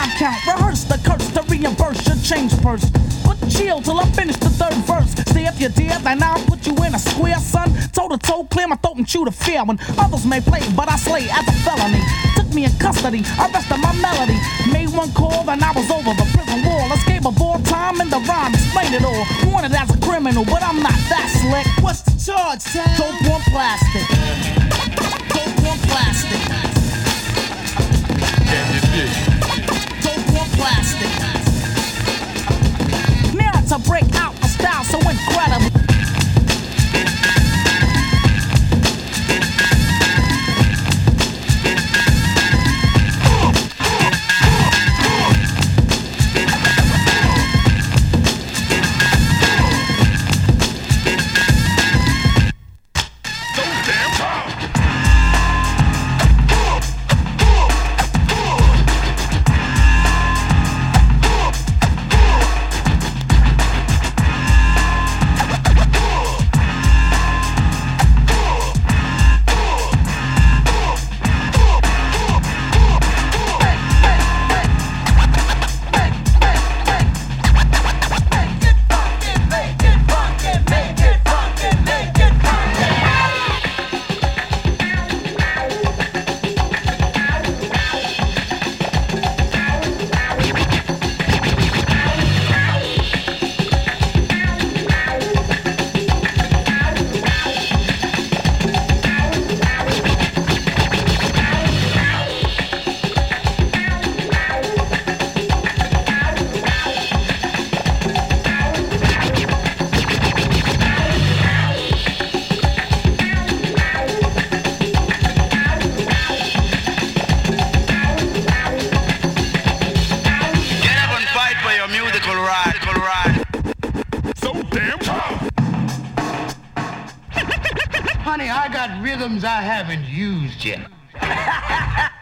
time count, rehearse the curse to reimburse your change purse. But chill till I finish the third verse. See if you dare, then I'll put you in a square, son. Toe to toe, clear my throat and chew the fear when others may play, but I slay as a felony. Took me in custody, arrested my melody. Made one call, then I was over the prison wall. Escape of all time in the rhyme, explain it all. Wanted as a criminal, but I'm not that slick. What's the charge, Tam? Dope on plastic. Dope on plastic. Dope on plastic. Near to break out a style so incredible. Honey, I got rhythms I haven't used yet.